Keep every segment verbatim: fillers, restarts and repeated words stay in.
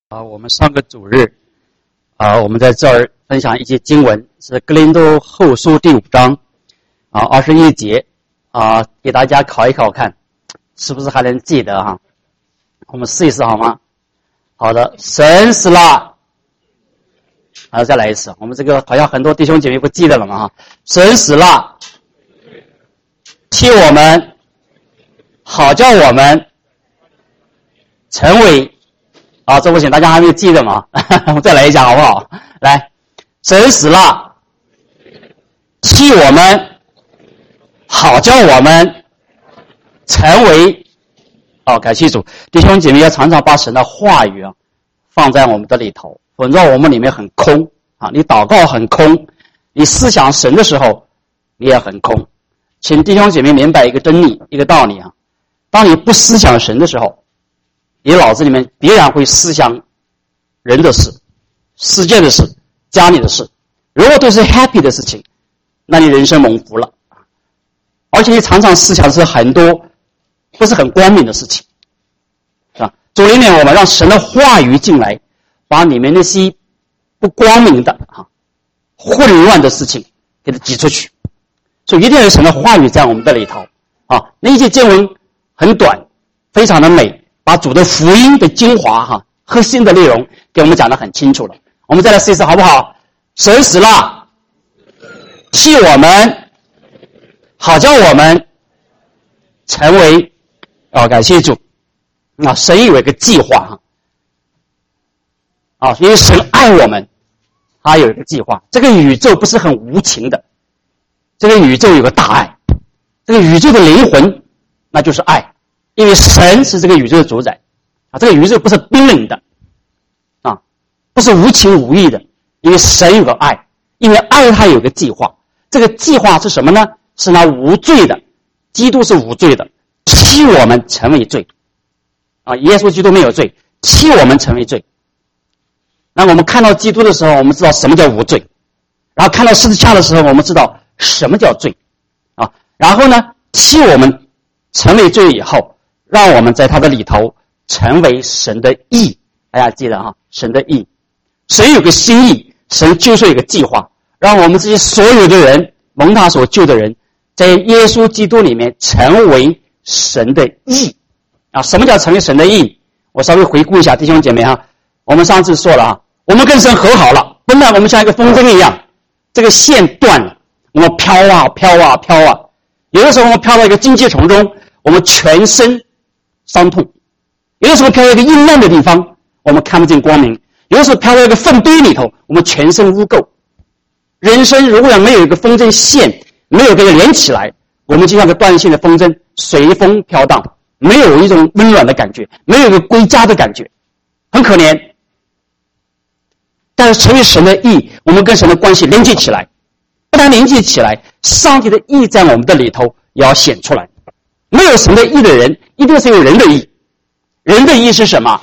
啊，我们上个主日啊，我们在这儿分享一节经文，是哥林多后书第五章啊二十一节啊，给大家考一考看，是不是还能记得哈？我们试一试好吗？好的，神死了，啊，再来一次，我们这个好像很多弟兄姐妹不记得了嘛哈，神死了，替我们，好叫我们成为。啊，这不行，大家还没有记得吗？我再来一讲好不好？来，神死了，替我们，好叫我们成为。哦，感谢主，弟兄姐妹要常常把神的话语啊放在我们的里头，否则我们里面很空啊。你祷告很空，你思想神的时候你也很空。请弟兄姐妹明白一个真理，一个道理啊。当你不思想神的时候，你脑子里面必然会思想人的事、世界的事、家里的事。如果都是 happy 的事情，那你人生蒙福了。而且你常常思想的是很多不是很光明的事情，是吧？主里面我们让神的话语进来，把里面那些不光明的、啊、混乱的事情给它挤出去。所以一定要有神的话语在我们的里头啊。那一节经文很短，非常的美。把主的福音的精华哈、啊、核心的内容给我们讲得很清楚了。我们再来试一试好不好？神死了，替我们，好叫我们成为啊，感谢主啊！神有一个计划哈啊，因为神爱我们，他有一个计划。这个宇宙不是很无情的，这个宇宙有个大爱，这个宇宙的灵魂那就是爱。因为神是这个宇宙的主宰啊，这个宇宙不是冰冷的啊，不是无情无义的，因为神有个爱，因为爱他有个计划，这个计划是什么呢？是那无罪的，基督是无罪的，替我们成为罪啊，耶稣基督没有罪，替我们成为罪。那我们看到基督的时候，我们知道什么叫无罪，然后看到十字架的时候，我们知道什么叫罪啊，然后呢，替我们成为罪以后，让我们在他的里头成为神的义，大家记得哈，神的义，神有个心意，神就是有个计划，让我们这些所有的人蒙他所救的人，在耶稣基督里面成为神的义啊！什么叫成为神的义？我稍微回顾一下弟兄姐妹哈，我们上次说了啊，我们跟神和好了，本来我们像一个风筝一样，这个线断了，我们飘啊飘啊飘啊，有的时候我们飘到一个荆棘丛中，我们全身伤痛，有的时候飘到一个阴暗的地方，我们看不见光明，有的时候飘到一个粪堆里头，我们全身污垢。人生如果没有一个风筝线，没有给它连起来，我们就像个断线的风筝，随风飘荡，没有一种温暖的感觉，没有一个归家的感觉，很可怜。但是成为神的义，我们跟神的关系连接起来，不但连接起来，上帝的义在我们的里头也要显出来。没有神的义的人，一定是有人的义。人的义是什么？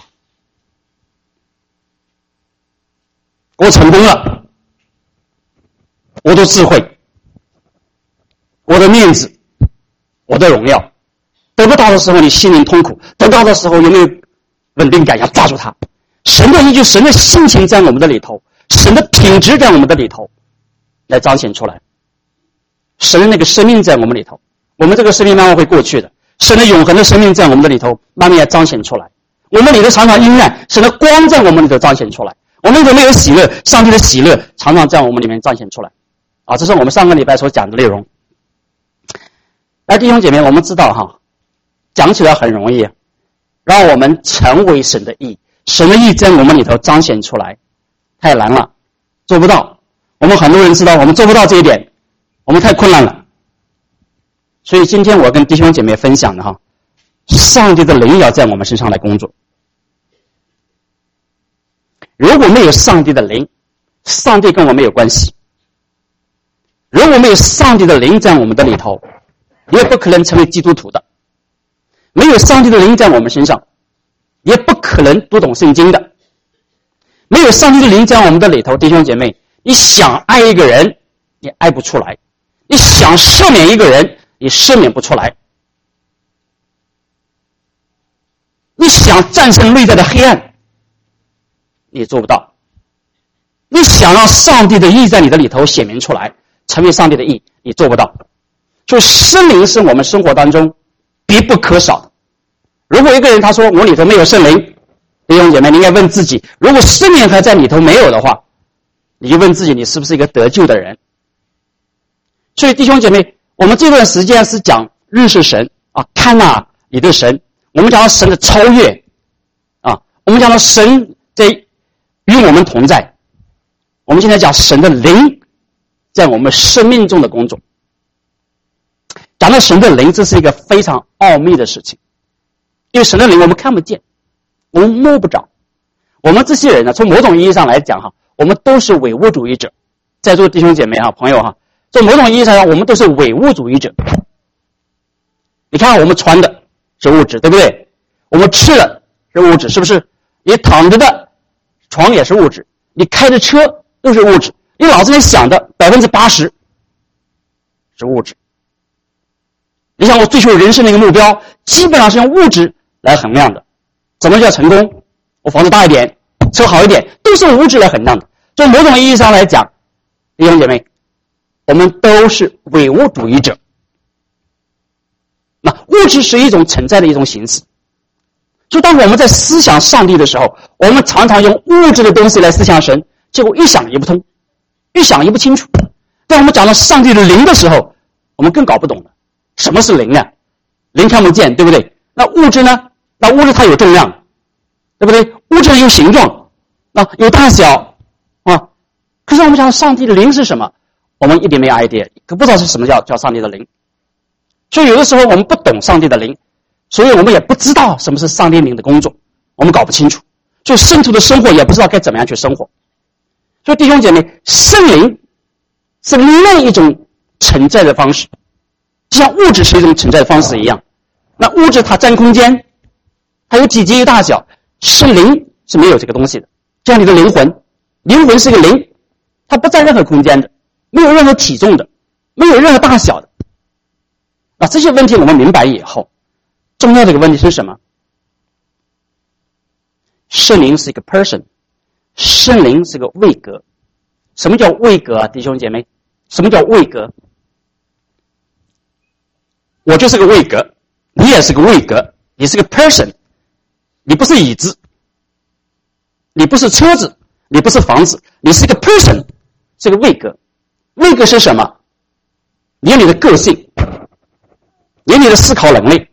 我成功了，我的智慧，我的面子，我的荣耀。得不到的时候你心灵痛苦，得到的时候有没有稳定感，要抓住它。神的义就是神的性情在我们的里头，神的品质在我们的里头来彰显出来，神的那个生命在我们里头。我们这个生命慢慢会过去的，神的永恒的生命在我们的里头慢慢要彰显出来。我们里头常常阴暗，神的光在我们里头彰显出来。我们里头没有喜乐，上帝的喜乐常常在我们里面彰显出来啊，这是我们上个礼拜所讲的内容。来，弟兄姐妹，我们知道哈，讲起来很容易，让我们成为神的义，神的义在我们里头彰显出来太难了，做不到。我们很多人知道我们做不到这一点，我们太困难了。所以今天我跟弟兄姐妹分享的哈，上帝的灵要在我们身上来工作。如果没有上帝的灵，上帝跟我没有关系。如果没有上帝的灵在我们的里头，也不可能成为基督徒的。没有上帝的灵在我们身上，也不可能读懂圣经的。没有上帝的灵在我们的里头，弟兄姐妹，你想爱一个人，你爱不出来；你想赦免一个人，你赦免不出来。你想战胜内在的黑暗， 你做不到。你想让上帝的义在你的里头显明出来，成为上帝的义，你做不到。所以圣灵是我们生活当中必不可少的。如果一个人他说我里头没有圣灵，弟兄姐妹，你应该问自己，如果圣灵还在里头没有的话，你就问自己，你是不是一个得救的人？所以弟兄姐妹，我们这段时间是讲认识神啊，看哪你的神，我们讲到神的超越啊，我们讲到神在与我们同在，我们现在讲神的灵在我们生命中的工作。讲到神的灵，这是一个非常奥秘的事情，因为神的灵我们看不见，我们摸不着。我们这些人呢，从某种意义上来讲哈，我们都是唯物主义者。在座弟兄姐妹哈，朋友哈，从某种意义上讲，我们都是唯物主义者。你看我们穿的是物质，对不对？我们吃的是物质，是不是？你躺着的床也是物质，你开的车都是物质，你脑子里想的百分之八十是物质。你想我追求人生的一个目标，基本上是用物质来衡量的。怎么叫成功？我房子大一点，车好一点，都是用物质来衡量的。从某种意义上来讲，弟兄姐妹，我们都是唯物主义者。那物质是一种存在的一种形式。就当我们在思想上帝的时候，我们常常用物质的东西来思想神，结果一想也不通，一想也不清楚。当我们讲到上帝的灵的时候，我们更搞不懂了。什么是灵啊？灵看不见，对不对？那物质呢？那物质它有重量，对不对？物质有形状，啊，有大小，啊。可是我们讲上帝的灵是什么？我们一点没有 idea， 可不知道是什么叫叫上帝的灵。所以有的时候我们不懂上帝的灵，所以我们也不知道什么是上帝灵的工作，我们搞不清楚。所以圣徒的生活也不知道该怎么样去生活。所以弟兄姐妹，圣灵是另外一种存在的方式。就像物质是一种存在的方式一样，那物质它占空间，它有体积有大小，圣灵是没有这个东西的。就像你的灵魂，灵魂是个灵，它不占任何空间的，没有任何体重的，没有任何大小的。那这些问题我们明白以后，重要的一个问题是什么？圣灵是一个 person， 圣灵是个位格。什么叫位格啊，弟兄姐妹？什么叫位格？我就是个位格，你也是个位格，你是个 person， 你不是椅子，你不是车子，你不是房子，你是个 person， 是个位格。位格是什么？你有你的个性，你有你的思考能力，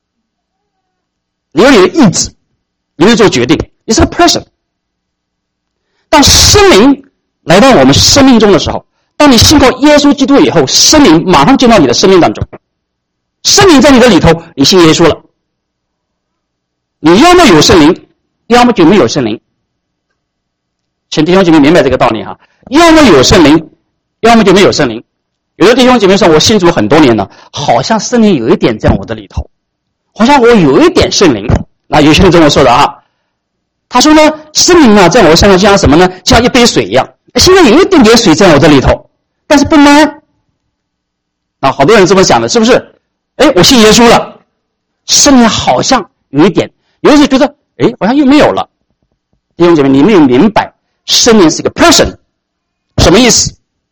你有你的意志，你会做决定，你是个 person。当圣灵来到我们生命中的时候，当你信靠耶稣基督以后，圣灵马上进到你的生命当中。圣灵在你的里头，你信耶稣了。你要么有圣灵，要么就没有圣灵。请弟兄姐妹明白这个道理哈，要么有圣灵，要么就没有圣灵。有的弟兄姐妹说，我信主很多年了，好像圣灵有一点在我的里头，好像我有一点圣灵。那有些人跟我说的啊，他说呢，圣灵啊，在我身上就像什么呢？像一杯水一样，现在有一点点水在我这里头，但是不满。啊，好多人这么想的，是不是？哎，我信耶稣了，圣灵好像有一点，有的时候觉得，哎，好像又没有了。弟兄姐妹，你没有明白，圣灵是个 person， 什么意思？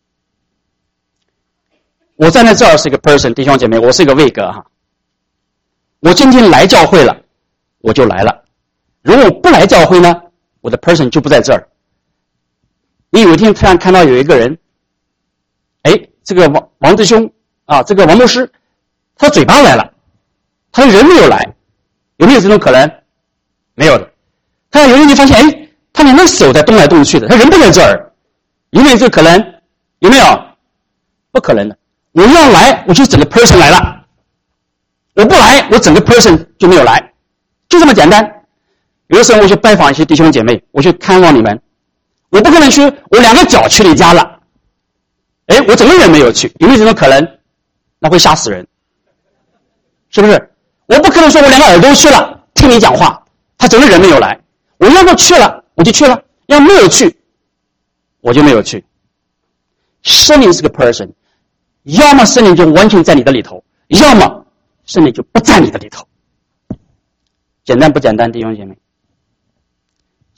我站在这儿是一个 person， 弟兄姐妹，我是一个位格哈。我今天来教会了，我就来了。如果我不来教会呢，我的 person 就不在这儿。你有一天突然看到有一个人，哎，这个王王弟兄啊，这个王牧师，他嘴巴来了，他的人没有来，有没有这种可能？没有的。他有一天你发现，哎，他连那手在动来动去的，他人不在这儿，有没有这个可能？有没有？不可能的。我要来，我就整个 person 来了；我不来，我整个 person 就没有来，就这么简单。有的时候我去拜访一些弟兄姐妹，我去看望你们，我不可能去，我两个脚去你家了，哎，我整个人没有去，有没有这种可能？那会吓死人，是不是？我不可能说我两个耳朵去了，听你讲话，他整个人没有来。我要么去了，我就去了；要没有去，我就没有去。圣灵是个 person， 要么圣灵就完全在你的里头，要么圣灵就不在你的里头。简单不简单，弟兄姐妹？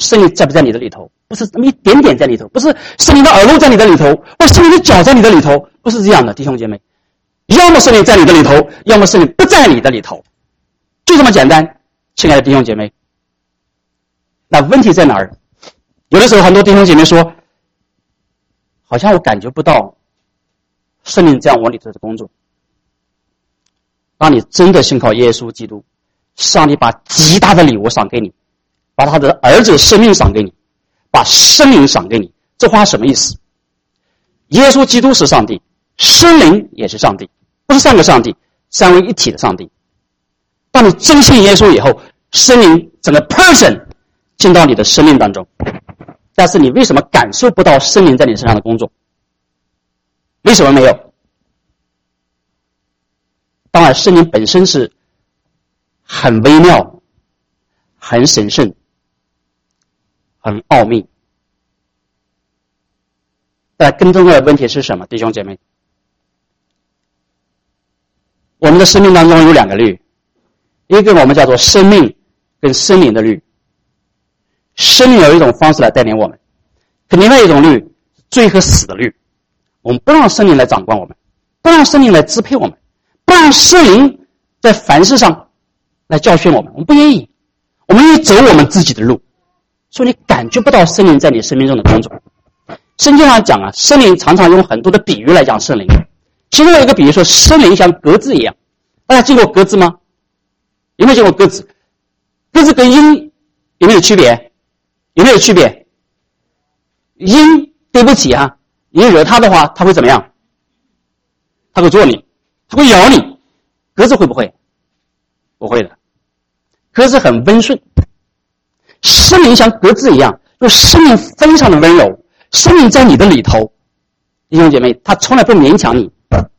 圣灵在不在你的里头？不是那么一点点在里头，不是圣灵的耳朵在你的里头，或者圣灵的脚在你的里头，不是这样的，弟兄姐妹。要么圣灵在你的里头，要么圣灵不在你的里头，就这么简单，亲爱的弟兄姐妹。那问题在哪儿？有的时候很多弟兄姐妹说，好像我感觉不到圣灵这样我里头的工作。当你真的信靠耶稣基督，上帝把极大的礼物赏给你，把他的儿子生命赏给你，把圣灵赏给你，这话什么意思？耶稣基督是上帝，圣灵也是上帝，不是三个上帝，三位一体的上帝。当你真信耶稣以后，圣灵整个 person 进到你的生命当中，但是你为什么感受不到圣灵在你身上的工作？为什么没有？当然圣灵本身是很微妙，很神圣，很奥秘。但更重要的问题是什么，弟兄姐妹？我们的生命当中有两个律，一个我们叫做生命跟生灵的律。生命有一种方式来带领我们，可另外一种律，罪和死的律。我们不让圣灵来掌管我们，不让圣灵来支配我们，不让圣灵在凡事上来教训我们，我们不愿意，我们愿意走我们自己的路，所以你感觉不到圣灵在你生命中的工作。圣经上讲啊，圣灵常常用很多的比喻来讲圣灵，其中有一个比喻说圣灵像鸽子一样。大家见过鸽子吗？有没有见过鸽子？鸽子跟鹰有没有区别？有没有区别？鹰对不起啊，你惹它的话，它会怎么样？它会啄你，它会咬你。鸽子会不会？不会的。鸽子很温顺。圣灵像鸽子一样，就圣灵非常的温柔，圣灵在你的里头，弟兄姐妹，他从来不勉强你。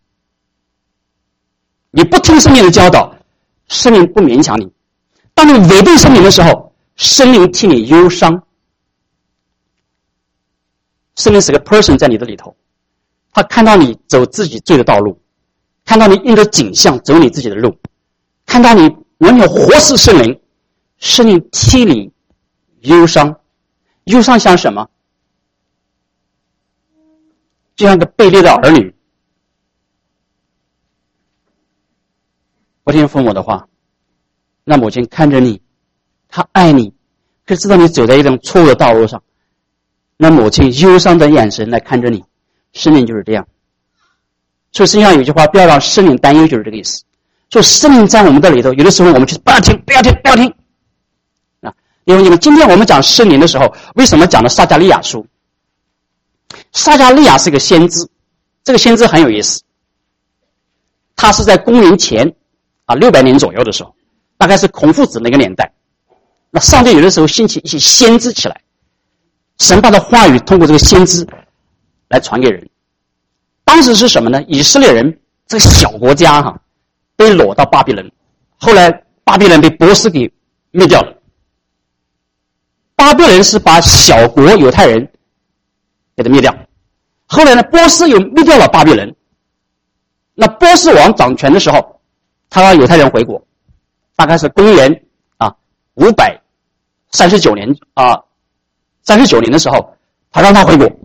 你不听圣灵的教导，圣灵不勉强你。当你违背圣灵的时候，圣灵替你忧伤。圣灵是个 person 在你的里头，他看到你走自己罪的道路，看到你因着景象走你自己的路，看到你完全活似圣灵，圣灵替你忧伤。忧伤像什么？就像个被猎的儿女，不听父母的话，那母亲看着你，她爱你，可是知道你走在一种错误的道路上，那母亲忧伤的眼神来看着你。圣灵就是这样。所以圣经上有句话，不要让圣灵担忧，就是这个意思。所以圣灵在我们的里头，有的时候我们就不要听，不要听，不要听。啊，因为你们今天我们讲圣灵的时候，为什么讲的撒迦利亚书？撒迦利亚是个先知，这个先知很有意思。他是在公元前啊六百年左右的时候，大概是孔夫子那个年代。那上帝有的时候兴起一些先知起来，神把他的话语通过这个先知来传给人。当时是什么呢？以色列人这个小国家哈、啊，被掳到巴比伦，后来巴比伦被波斯给灭掉了。巴比伦是把小国犹太人给他灭掉，后来呢，波斯又灭掉了巴比伦。那波斯王掌权的时候，他让犹太人回国，大概是公元啊五百三十九年啊三十九年的时候，他让他回国。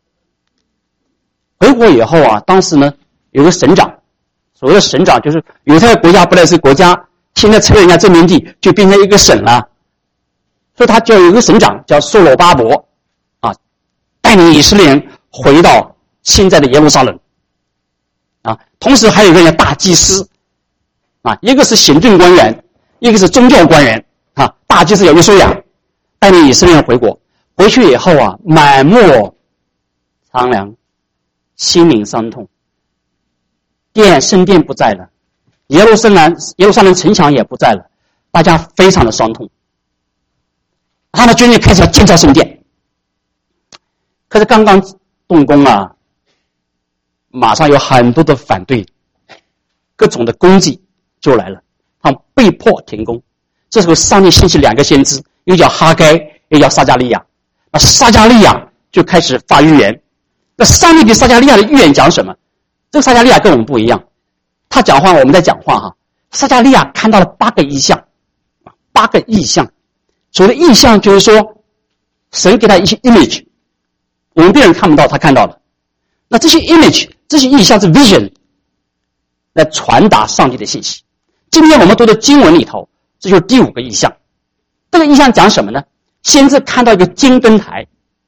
回国以后啊，当时呢有个省长，所谓的省长就是犹太国家本来是国家，现在拆了人家殖民地，就变成一个省了。所以他就有一个省长叫所罗巴伯啊，带领以色列人回到现在的耶路撒冷啊。同时还有一个人大祭司啊，一个是行政官员，一个是宗教官员啊。大祭司叫约书亚，带领以色列人回国。回去以后啊，满目苍凉，心灵伤痛。殿圣殿不在了，耶路撒冷耶路撒冷城墙也不在了，大家非常的伤痛。他们决定开始要建造圣殿，可是刚刚动工啊，马上有很多的反对，各种的攻击就来了，他们被迫停工。这时候上帝兴起两个先知，又叫哈该，又叫撒迦利亚。那撒迦利亚就开始发预言。那上帝给撒迦利亚的预言讲什么？这个撒迦利亚跟我们不一样，他讲话我们在讲话哈。撒迦利亚看到了八个异象，八个异象。所谓的异象就是说， 神给他一些 image， 我们别人看不到，他看到了。那这些 image， 这些意象是 vision， 来传达上帝的信息。今天我们读的经文里头，这就是第五个意象。这个意象讲什么呢？先是看到一个金灯台，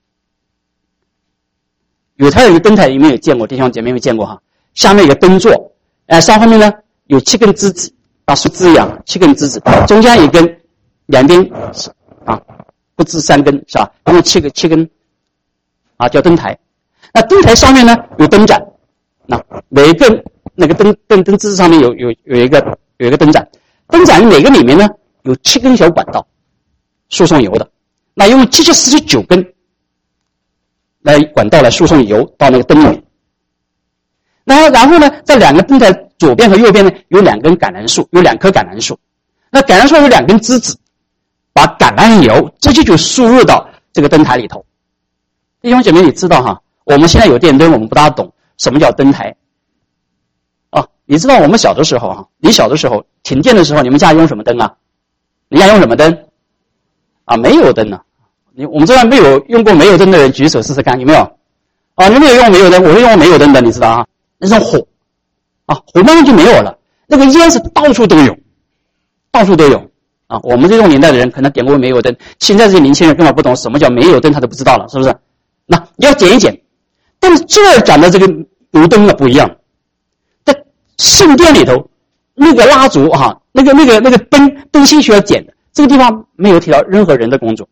犹太人的灯台有没有见过？弟兄姐妹有没有见过哈？下面有个灯座，呃，上方面呢有七根枝子，啊，树枝一样，七根枝子，中间一根，两边啊，不止三根是吧？因为七个七根，啊，叫灯台。那灯台上面呢有灯盏，那每一个那个灯灯灯枝子上面有有有一个有一个灯盏，灯盏每个里面呢有七根小管道，输送油的，那用七七四十九根来管道来输送油到那个灯里面。那然后呢，在两个灯台左边和右边呢有两根橄榄树，有两棵橄榄树。那橄榄树有两根枝子，把橄榄油直接就输入到这个灯台里头。弟兄姐妹，你知道哈？我们现在有电灯，我们不大懂什么叫灯台。啊，你知道我们小的时候哈，你小的时候停电的时候，你们家用什么灯啊？你家用什么灯？啊，煤油灯呢、啊？你我们这边没有用过煤油灯的人举手试试看，有没有？啊，你没有用煤油灯，我会用煤油灯的，你知道啊？那是火，啊，火慢慢就没有了，那个烟是到处都有，到处都有。啊，我们这种年代的人可能点过煤油灯，现在这些年轻人根本不懂什么叫煤油灯，他都不知道了，是不是？那你要点一点。但是这儿讲的这个油灯啊不一样，在圣殿里头，那个蜡烛啊，那个那个那个灯灯芯需要点的，这个地方没有提到任何人的工作，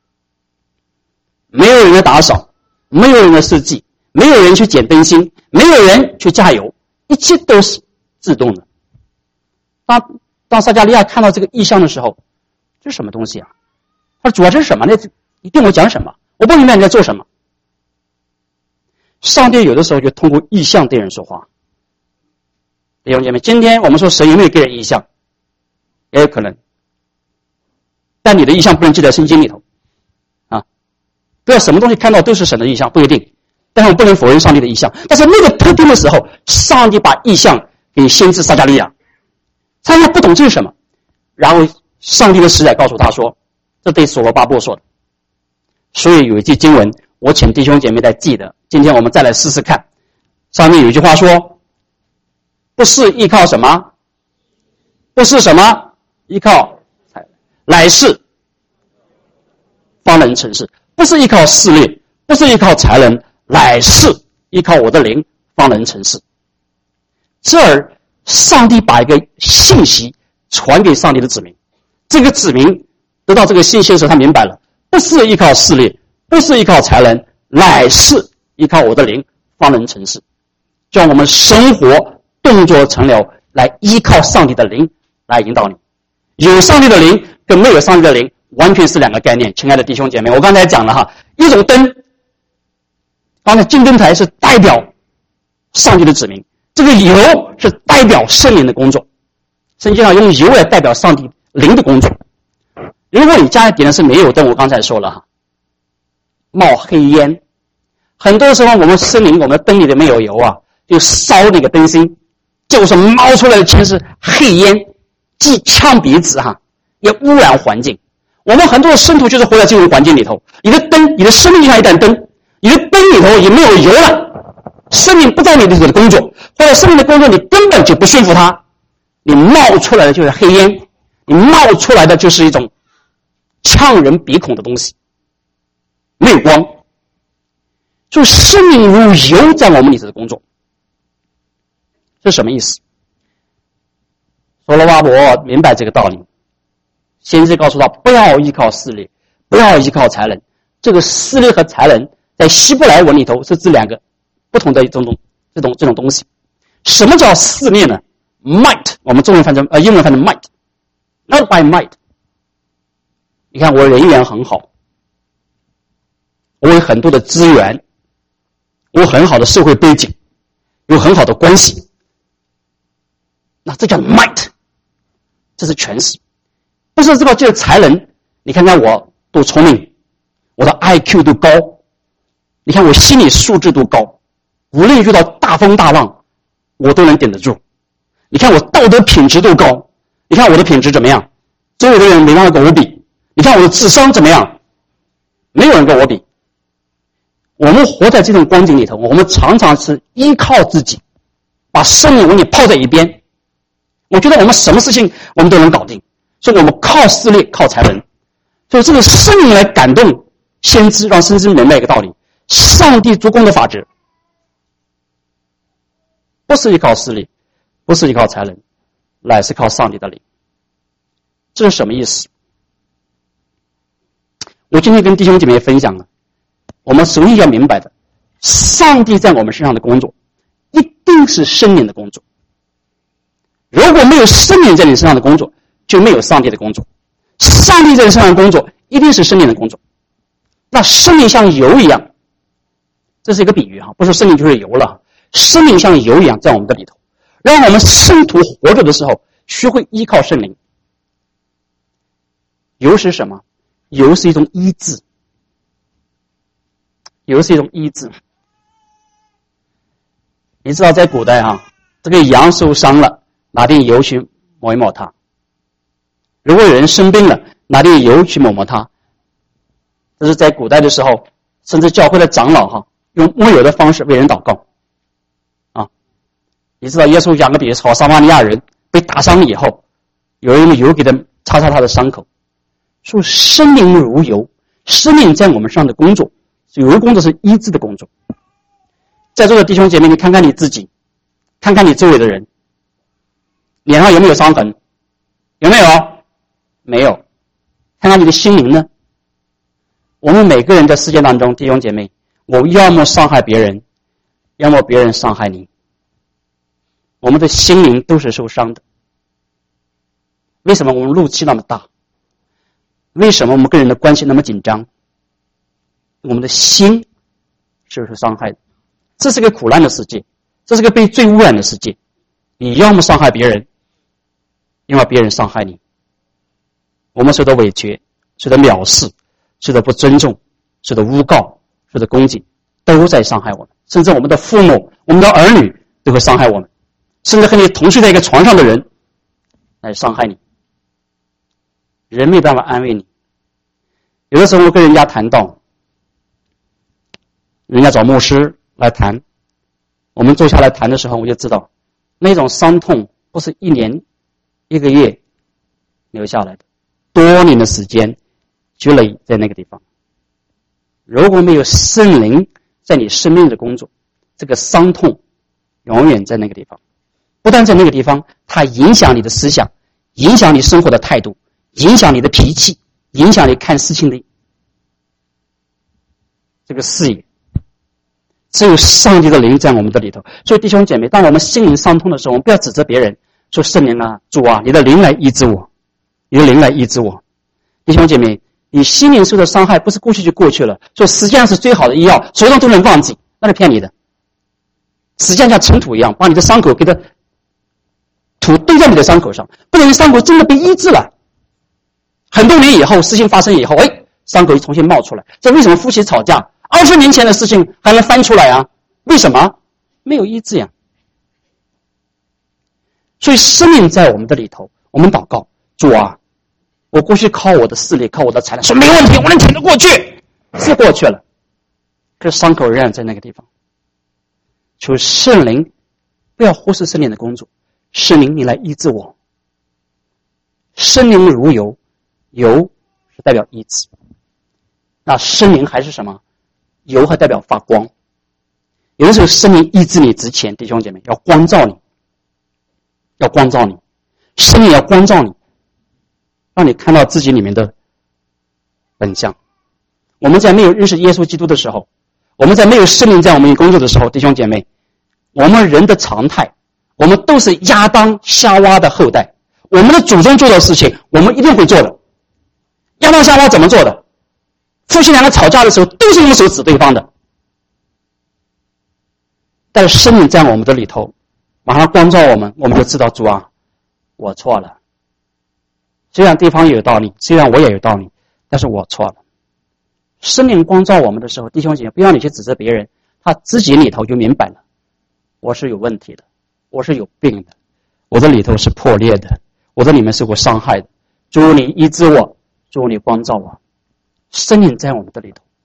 没有人的打扫，没有人的设计，没有人去点灯芯，没有人去加油，一切都是自动的。当当撒迦利亚看到这个异象的时候，这是什么东西啊？他说主啊，这是什么呢？你对我讲什么？我不明白你在做什么。上帝有的时候就通过异象对人说话。弟兄姐妹，今天我们说神有没有给人异象？也有可能，但你的异象不能记在圣经里头啊！不要什么东西看到都是神的异象，不一定。但是我们不能否认上帝的异象。但是那个特定的时候，上帝把异象给先知撒迦利亚，撒迦利亚不懂这是什么，然后上帝的使者告诉他说，这对所罗巴伯说的。所以有一句经文，我请弟兄姐妹来记得，今天我们再来试试看。上面有一句话说，不是依靠什么，不是什么依靠，乃是方能成事。不是依靠势力，不是依靠才能，乃是依靠我的灵方能成事。这儿上帝把一个信息传给上帝的子民，这个子民得到这个信息的时候，他明白了，不是依靠势力，不是依靠才能，乃是依靠我的灵方能成事。叫我们生活动作成了来依靠上帝的灵来引导你。有上帝的灵跟没有上帝的灵完全是两个概念。亲爱的弟兄姐妹，我刚才讲了哈，一种灯，刚才金灯台是代表上帝的子民，这个油是代表圣灵的工作。圣经上用油来代表上帝灵的工作。如果你家里点的是煤油灯，我刚才说了哈，冒黑烟，很多时候我们森林我们的灯里的没有油啊，就烧那个灯芯，就是冒出来的全是黑烟，既呛鼻子哈，也污染环境。我们很多的圣徒就是活在这种环境里头，你的灯，你的生命就像一盏灯，你的灯里头也没有油了，生命不在你里头的工作，或者生命的工作你根本就不顺服它，你冒出来的就是黑烟，你冒出来的就是一种呛人鼻孔的东西，没有光。所以生命如油在我们里头的工作，这是什么意思？所罗巴伯明白这个道理，先知告诉他不要依靠势力，不要依靠才能。这个势力和才能在希伯来文里头是指两个不同的一种这种这种东西。什么叫势力呢？ Might， 我们中文翻成呃英文翻成 might， not by might。你看我人缘很好，我有很多的资源，我有很好的社会背景，有很好的关系，那这叫 might， 这是权势。不是这个就是才能。你看看我多聪明，我的 I Q 多高，你看我心理素质多高，无论遇到大风大浪我都能顶得住。你看我道德品质多高，你看我的品质怎么样，周围的人没办法跟我比。你看我的智商怎么样， 没有人跟我比。我们活在这种光景里头，我们常常是依靠自己，把生命文理抛在一边。我觉得我们什么事情我们都能搞定，所以我们靠势力，靠才能。所以这个生命来感动先知，让先知明白一个道理：上帝做工的法则，不是依靠势力，不是依靠才能，乃是靠上帝的灵。这是什么意思？我今天跟弟兄姐妹分享了，我们首先要明白的，上帝在我们身上的工作，一定是生命的工作。如果没有生命在你身上的工作，就没有上帝的工作。上帝在你身上的工作，一定是生命的工作。那生命像油一样，这是一个比喻哈，不是生命就是油了。生命像油一样在我们的里头，让我们生徒活着的时候，学会依靠圣灵。油是什么？油是一种医治，油是一种医治。你知道在古代哈，这个羊受伤了，拿点油去抹一抹它。如果有人生病了，拿点油去抹抹它。这是在古代的时候，甚至教会的长老哈，用抹油的方式为人祷告。啊，你知道耶稣讲个比喻，好撒玛利亚人被打伤以后，有人用油给他擦擦他的伤口。说生命如油，生命在我们上的工作，油的工作是医治的工作。在座的弟兄姐妹，你看看你自己，看看你周围的人，脸上有没有伤痕？有没有？没有。看看你的心灵呢？我们每个人在世界当中，弟兄姐妹，我要么伤害别人，要么别人伤害你。我们的心灵都是受伤的。为什么我们怒气那么大？为什么我们跟人的关系那么紧张？我们的心是不是伤害的？这是个苦难的世界，这是个被罪污染的世界。你要么伤害别人，要么别人伤害你。我们受到委屈，受到藐视，受到不尊重，受到诬告，受到攻击，都在伤害我们。甚至我们的父母，我们的儿女都会伤害我们，甚至和你同睡在一个床上的人来伤害你。人没办法安慰你。有的时候我跟人家谈到，人家找牧师来谈，我们坐下来谈的时候，我就知道那种伤痛不是一年一个月留下来的，多年的时间积累在那个地方。如果没有圣灵在你生命的工作，这个伤痛永远在那个地方。不但在那个地方，它影响你的思想，影响你生活的态度，影响你的脾气，影响你看事情的这个视野。只有上帝的灵在我们的里头。所以弟兄姐妹，当我们心灵伤痛的时候，我们不要指责别人，说圣灵啊，主啊，你的灵来医治我，你的灵来医治我。弟兄姐妹，你心灵受的伤害不是过去就过去了，所以实际上是最好的医药，所有人都能忘记，那是骗你的。实际上像尘土一样，把你的伤口给它土堆在你的伤口上，不然伤口真的被医治了。很多年以后，事情发生以后，哎，伤口又重新冒出来。这为什么夫妻吵架？二十年前的事情还能翻出来啊？为什么？没有医治呀。所以生命在我们的里头，我们祷告，主啊，我过去靠我的势力，靠我的才能，说没问题，我能挺得过去，是过去了。可是伤口仍然在那个地方。求圣灵不要忽视圣灵的工作，圣灵你来医治我。圣灵如油，油是代表医治。那圣灵还是什么？油还代表发光。有的时候圣灵医治你之前，弟兄姐妹，要光照你，要光照你，圣灵要光照你，让你看到自己里面的本相。我们在没有认识耶稣基督的时候，我们在没有圣灵在我们工作的时候，弟兄姐妹，我们人的常态，我们都是亚当夏娃的后代，我们的祖宗做的事情我们一定会做的。亚当夏娃怎么做的？夫妻两个吵架的时候都是用手指对方的。但是圣灵在我们的里头马上光照我们，我们就知道，主啊，我错了。虽然对方有道理，虽然我也有道理，但是我错了。圣灵光照我们的时候，弟兄姐妹，不要你去指责别人，他自己里头就明白了，我是有问题的，我是有病的，我的里头是破裂的，我在里面受过伤害的。主你医治我，主你光照我。圣灵在我们的里头，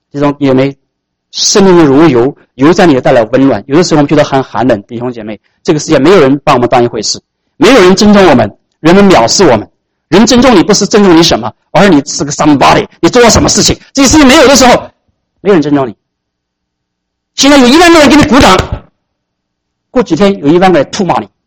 这种有没有生命如油，油在里面带来温暖。有的时候我们觉得很寒冷，弟兄姐妹，这个世界没有人把我们当一回事，没有人尊重我们，人们藐视我们。人尊重你不是尊重你什么，而是你是个 somebody， 你做了什么事情。这些事情没有的时候，没有人尊重你。现在有一万个人给你鼓掌，过几天有一万个人吐骂你，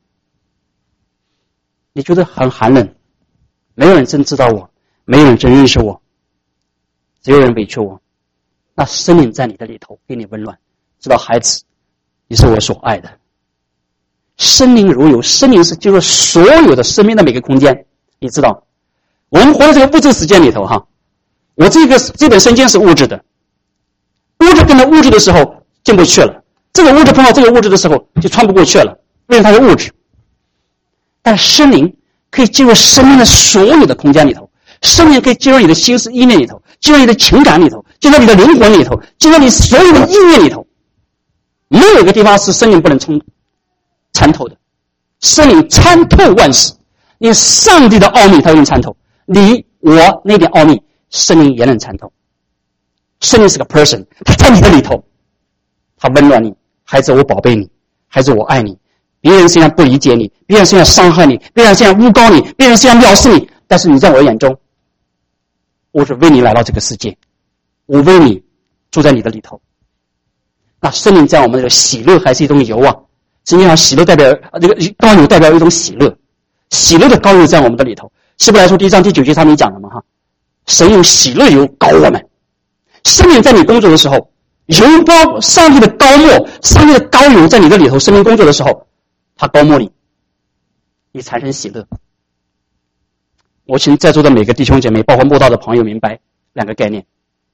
你觉得很寒冷，没有人真知道我，没有人真认识我，只有人委屈我。那生命在你的里头给你温暖，知道孩子，你是我所爱的。生灵如油，生灵是进入所有的生命的每个空间。你知道，我们活在这个物质世界里头哈，我这个这本圣经是物质的，物质跟着物质的时候进不去了，这个物质碰到这个物质的时候就穿不过去了，因为它是物质。但生灵可以进入生命的所有的空间里头，生灵可以进入你的心思意念里头，进入你的情感里头，进入你的灵魂里头，进入你所有的意念里头。没有一个地方是生灵不能冲参透的，生灵参透万事。因为上帝的奥秘他能参透，你我那点奥秘生灵也能参透。生灵是个 person， 他在你的里头，他温暖你，孩子我宝贝你，孩子我爱你。别人虽然不理解你，别人虽然伤害你，别人虽然诬告你，别人虽然藐视你，但是你在我眼中，我是为你来到这个世界，我为你住在你的里头。那生命在我们这个喜乐还是一种油啊，实际上喜乐代表这个高油代表一种喜乐。喜乐的高油在我们的里头，希伯来书第一章第九节上面讲了嘛哈，神用喜乐油膏我们。生命在你工作的时候，油膏上帝的膏抹，上帝的膏油在你的里头，生命工作的时候，他膏抹你，你产生喜乐。我请在座的每个弟兄姐妹，包括慕道的朋友明白两个概念：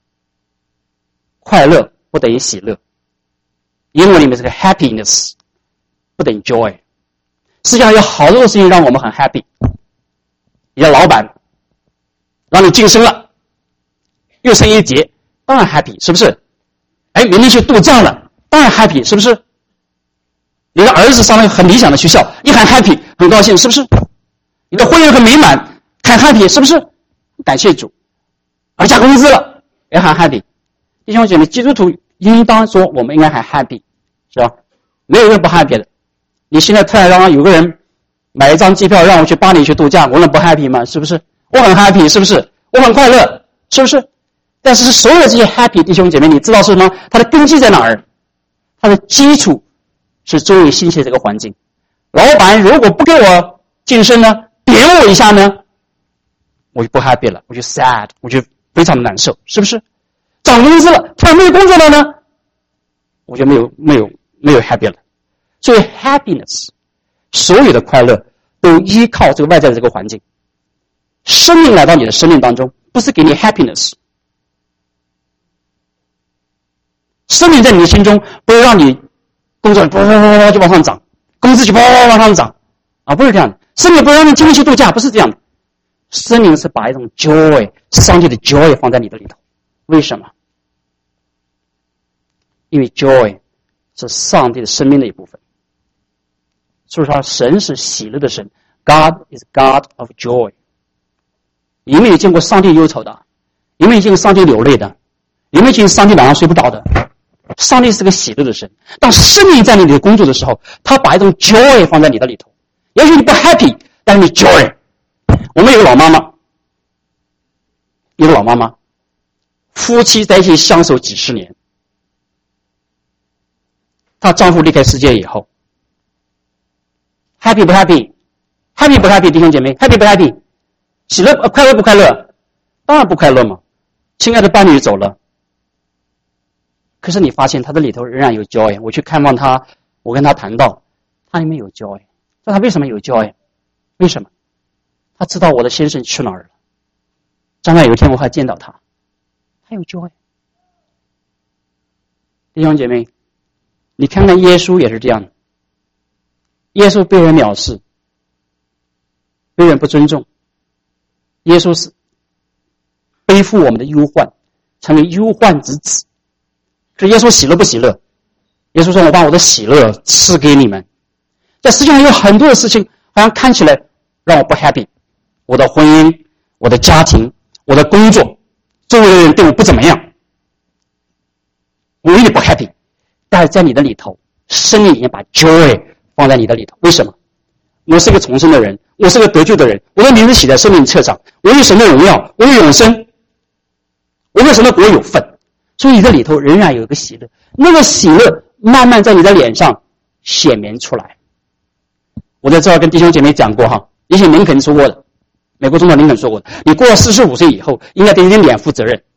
快乐不等于喜乐，英文里面是个 happiness， 不等于 joy。世界上有好多事情让我们很 happy， 你的老板让你晋升了，又升一级，当然 happy， 是不是？哎，明天去度假了，当然 happy， 是不是？你的儿子上了很理想的学校，你很 happy， 很高兴，是不是？你的婚姻很美满，很 happy， 是不是？感谢主。而加工资了，也很 happy。弟兄姐妹，基督徒应当说我们应该很 happy， 是吧？没有人不 happy 的。你现在突然让有个人买一张机票让我去巴黎去度假，我能不 happy 吗？是不是？我很 happy， 是不是？我很快乐，是不是？但是所有的这些 happy 弟兄姐妹，你知道是什么？它的根基在哪儿？它的基础是周围新鲜这个环境。老板如果不给我晋升呢，贬我一下呢，我就不 happy 了，我就 sad， 我就非常的难受，是不是？涨工资了，突然没有工作了呢，我就没有没有没有 happy 了。所以 happiness， 所有的快乐都依靠这个外在的这个环境。生命来到你的生命当中，不是给你 happiness。生命在你的心中，不是让你工作啪啪啪啪就往上涨，工资就啪啪啪往上涨啊，不是这样的。生命不是让你经历去度假，不是这样的。生命是把一种 joy， 上帝的 joy 放在你的里头。为什么？因为 joy 是上帝的生命的一部分。所以说神是喜乐的神， God is God of joy。 有没有见过上帝忧愁的？有没有见过上帝流泪的？有没有见过上帝晚上睡不着的？上帝是个喜乐的神。当生命在你里工作的时候，他把一种 joy 放在你的里头。也许你不 happy， 但是你 joy。 我们有个老妈妈，有个老妈妈，夫妻在一起相守几十年，她丈夫离开世界以后，happy 不 happy？happy 不 happy？ 弟兄姐妹 ，happy 不 happy？ 喜乐、呃、快乐不快乐？当然不快乐嘛。亲爱的伴侣走了，可是你发现他的里头仍然有 joy。我去看望他，我跟他谈到，他里面有 joy。那他为什么有 joy？ 为什么？他知道我的先生去哪儿了，将来有一天我还见到他，他有 joy。弟兄姐妹，你看看耶稣也是这样的。耶稣被人藐视，被人不尊重，耶稣是背负我们的忧患，成为忧患之子。这耶稣喜乐不喜乐？耶稣说，我把我的喜乐赐给你们。在世界上有很多的事情好像看起来让我不 happy， 我的婚姻，我的家庭，我的工作，周围的人对我不怎么样。 在在你的里头，生命里面把 joy 放在你的里头。为什么？我是个重生的人，我是个得救的人，我的名字写在生命册上，我有神的荣耀，我有永生，我对神的国有份，所以你的里头仍然有一个喜乐，那个喜乐慢慢在你的脸上显明出来。我在这儿跟弟兄姐妹讲过哈，以前林肯说过的，美国总统林肯说过的，你过了四十五岁以后，应该对你的脸负责任。